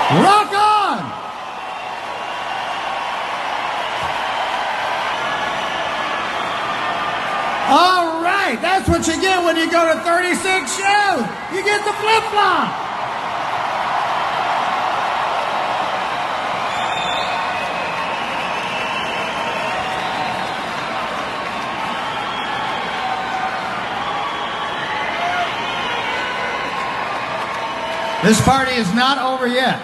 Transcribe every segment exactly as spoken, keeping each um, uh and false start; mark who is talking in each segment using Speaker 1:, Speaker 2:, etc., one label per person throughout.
Speaker 1: Rock on! All right, that's what you get when you go to thirty-six shows. You get the flip-flop. This party is not over yet.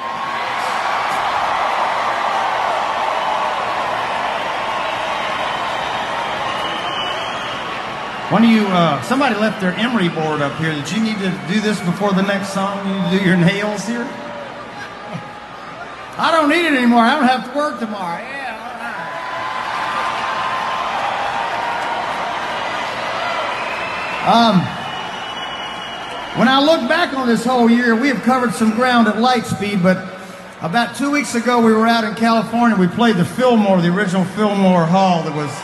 Speaker 1: One of you, uh, somebody left their emery board up here. Did you need to do this before the next song? You need to do your nails here? I don't need it anymore. I don't have to work tomorrow. Yeah, all right. Um, when I look back on this whole year, we have covered some ground at light speed, but about two weeks ago we were out in California. We played the Fillmore, the original Fillmore Hall that was...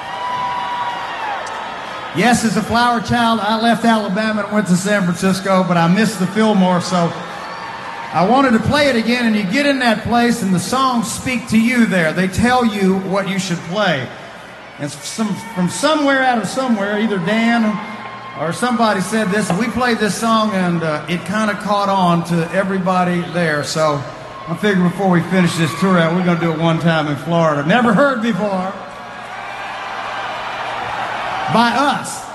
Speaker 1: Yes, as a flower child, I left Alabama and went to San Francisco, but I missed the Fillmore, so I wanted to play it again. And you get in that place, and the songs speak to you there. They tell you what you should play. And some, from somewhere out of somewhere, either Dan or somebody said this, and we played this song, and uh, it kind of caught on to everybody there. So I figured before we finish this tour out, we're going to do it one time in Florida. Never heard before. By us.